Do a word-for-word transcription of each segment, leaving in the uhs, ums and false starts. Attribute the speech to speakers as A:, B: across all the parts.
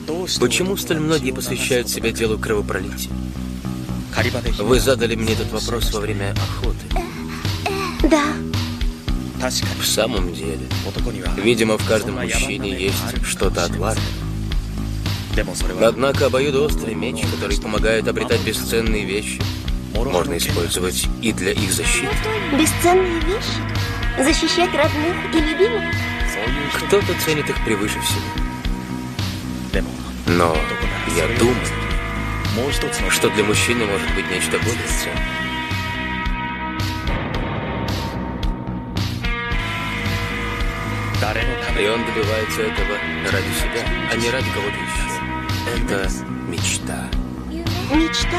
A: Почему столь многие посвящают себя делу кровопролития? Вы задали мне этот вопрос во время охоты.
B: Да.
A: В самом деле, видимо, в каждом мужчине есть что-то отважное. Однако обоюдоострый меч, который помогает обретать бесценные вещи, можно использовать и для их защиты.
B: Бесценные вещи? Защищать родных и любимых?
A: Кто-то ценит их превыше всего. Но я думаю, что для мужчины может быть нечто более ценное. И он добивается этого ради себя, а не ради кого-то еще. Это мечта.
B: Мечта?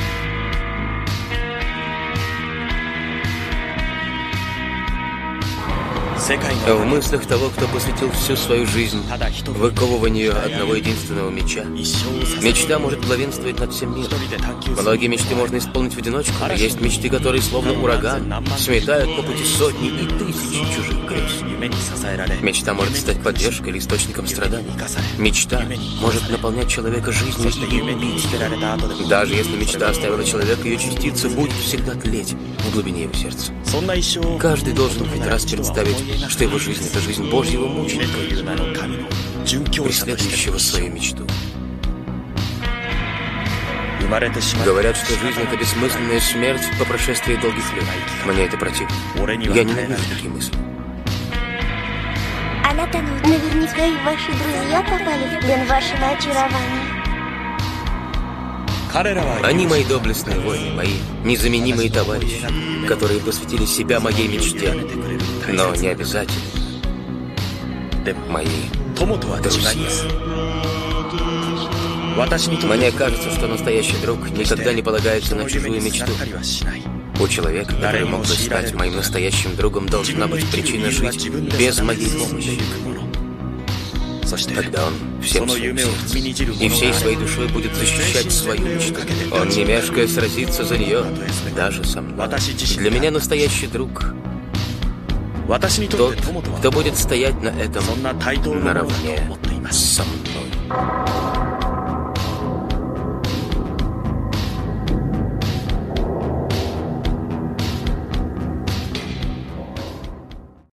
A: В мыслях того, кто посвятил всю свою жизнь выковыванию одного единственного меча, мечта может главенствовать над всем миром. Многие мечты можно исполнить в одиночку, но есть мечты, которые, словно ураган, сметают по пути сотни и тысячи чужих крыс. Мечта может стать поддержкой или источником страданий. Мечта может наполнять человека жизнью и убить. Даже если мечта оставила человека, ее частица будет всегда тлеть в глубине его сердца. Каждый должен хоть раз представить, что его жизнь — это жизнь Божьего мученика, преследующего свою мечту. Говорят, что жизнь — это бессмысленная смерть по прошествии долгих лет. Мне это противно. Я ненавижу такие мысли.
B: Наверняка и ваши друзья попали в плен вашего очарования.
A: Они мои доблестные воины, мои незаменимые товарищи, которые посвятили себя моей мечте, но не обязательно мои друзья. Мне кажется, что настоящий друг никогда не полагается на чужую мечту. У человека, который мог бы стать моим настоящим другом, должна быть причина жить без моей помощи. Тогда он всем своим сердцем и всей своей душой будет защищать свою мечту. Он, не мешкая, сразится за нее, даже со мной. Для меня настоящий друг — тот, кто будет стоять на этом наравне со мной.